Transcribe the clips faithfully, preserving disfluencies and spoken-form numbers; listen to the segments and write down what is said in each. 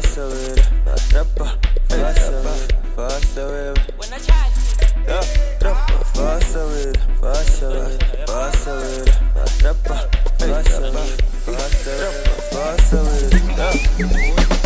faça ver, trapa, faça ver, faça ver. Yeah, trapa, faça ver, faça ver, faça ver, trapa, faça ver, faça ver, faça ver.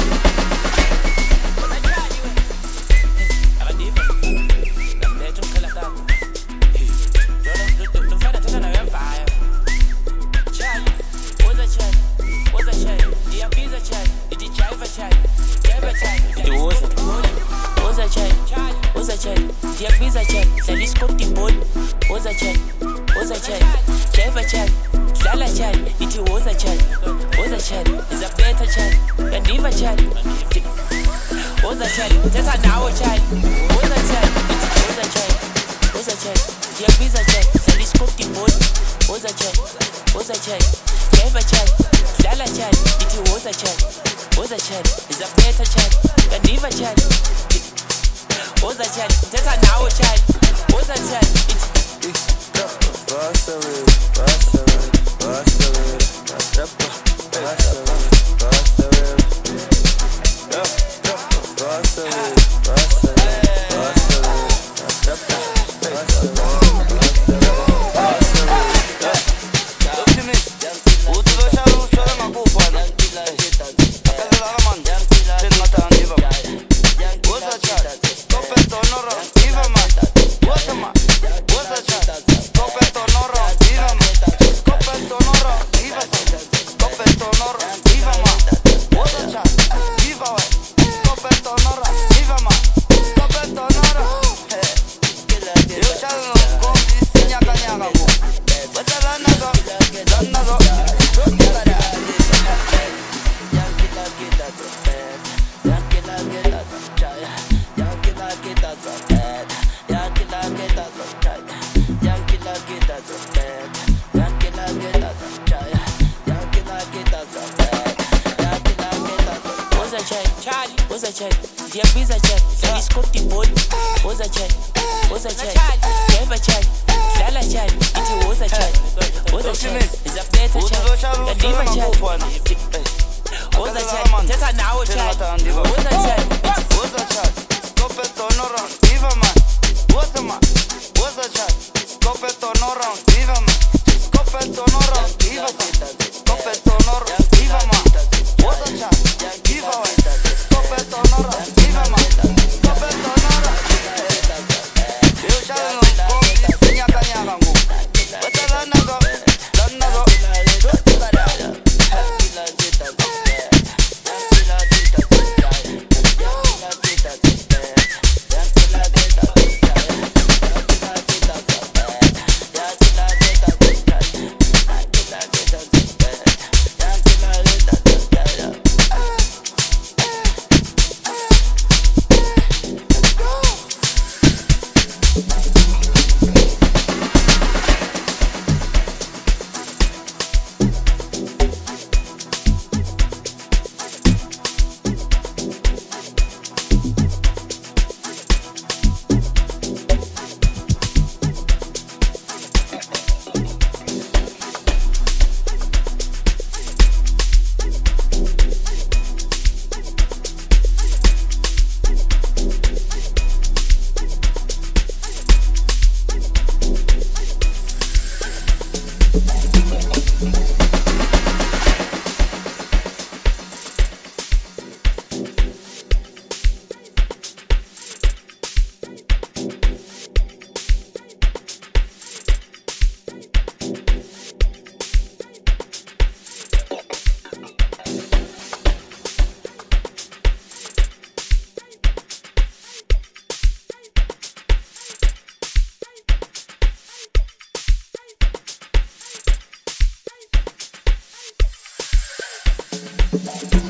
Diabiza check, Salis Copti Boy, was a check, was a check, Java check, Lala check, it was a check, was a check, is a better check, and Diva check, was a check, that's an hour check, was a check, it was a check, was a check, Diabiza check, Salis Copti Boy, was a check, was a check, Java check, Lala check, it was a check, was a check, is a better check, and Diva check. What's that chat? That's an hour chat. What's that chat? It's faça ver, faça ver, faça ver, trapa, faça ver, faça ver. Yeah, trapa, faça ver, faça ver, faça ver, trapa, faça ver, faça ver. Optimist, utu lo shalu shara makupana. Akala la man, tin mata andiva. What's that chat? What's a check? Diabiza check, Salis Copti Boy, was a check, was a check, Java check, Lala check, it was a check, was a check, is a better check, and Diva check, was a check, that's an hour check, was a check, was a check, stop it on around, Diva man, was a man, was a check, stop it on around, Diva man, stop it on around, Diva man, stop it on around, Diva man, was a check, Diva man. check.